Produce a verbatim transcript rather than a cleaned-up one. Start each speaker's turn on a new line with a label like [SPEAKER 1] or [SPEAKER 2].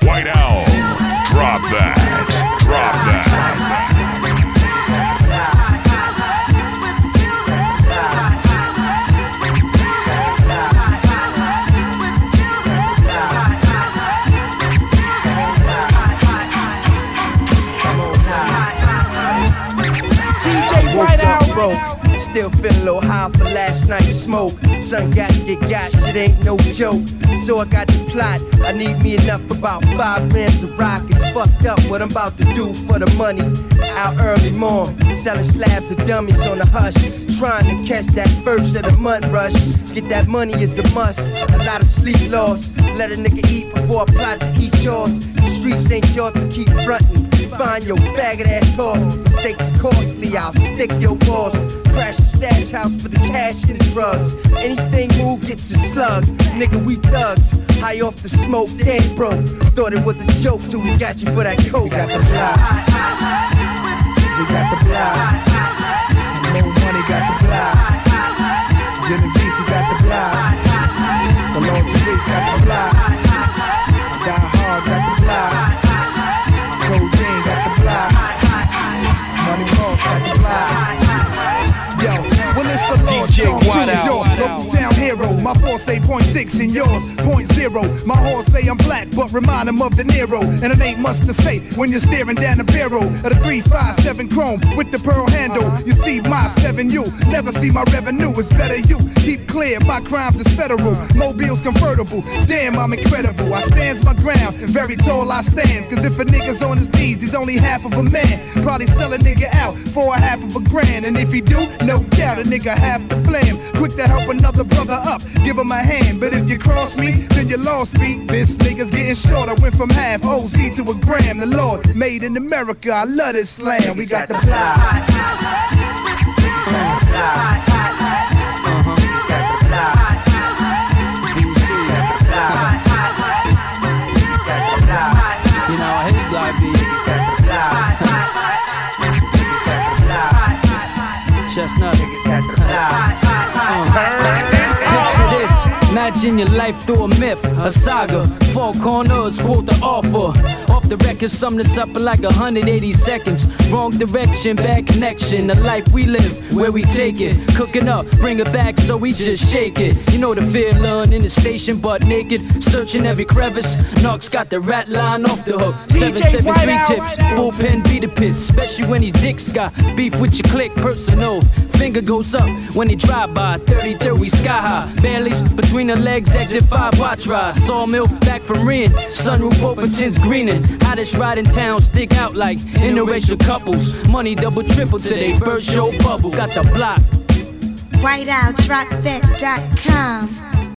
[SPEAKER 1] White Owl, drop that, drop that.
[SPEAKER 2] White Owl broke, still feeling a little high for last night's smoke. Son got to get got, shit ain't no joke. So I got the plot, I need me enough about five grams of rock. It's fucked up what I'm about to do for the money. Out early morn, selling slabs of dummies on the hush. Trying to catch that first of the month rush. Get that money is a must, a lot of sleep lost. Let a nigga eat before I plot to eat yours. The streets ain't yours to keep frontin'. Find your faggot ass toss. Stakes costly, I'll stick your balls. Crash the stash house for the cash and drugs. Anything move gets a slug. Nigga, we thugs. High off the smoke, damn broke. Thought it was a joke, so we got you for that coke. We got the block. We got the block. And no money got the block. Genovese got the block. The Lord Tariq got the block. Die Hard got the block. Codeine got the block. Money Moss got the block. Yo, well it's the Lord Sean Cruz, your local town hero. My force say point six and yours point zero. My horse say I'm black, but remind him of De Niro. And it ain't much to say when you're staring down the barrel of the three five seven chrome with the pearl handle. You see my seven U, never see my revenue. It's better you keep clear, my crimes is federal. Mobile's convertible, damn I'm incredible. I stands my ground, and very tall I stand. Cause if a nigga's on his knees, he's only half of a man. Probably sell a nigga out for a half of a grand. And if he do, no doubt a nigga have to blame. Quick to help another brother up, give him a hand. But if you cross me, then you lost me. This nigga's getting short, I went from half O Z to a gram. The Lord made in America, I love this slam. We got the fly.
[SPEAKER 3] You know, I hate Block B. Chestnut. Picture this, imagine your life through a myth, a saga. Four corners, quote the offer. Off the record, sum this up in like one hundred eighty seconds. Wrong direction, bad connection. The life we live, where we take it. Cooking up, bring it back, so we just shake it. You know the feeling in the station, butt naked. Searching every crevice. Knox got the rat line off the hook. seven seven three tips, bullpen beat the pit. Especially when these dicks got beef with your clique, personal. Finger goes up when he drive by. thirty-third, we sky high. Baileys between the legs, exit five, watch ride. Sawmill back from Ren. Sunroof open, tints greening. Hottest ride in town, stick out like interracial couples. Money double triple today, first show bubble. Got the block.
[SPEAKER 4] white owl drop that dot com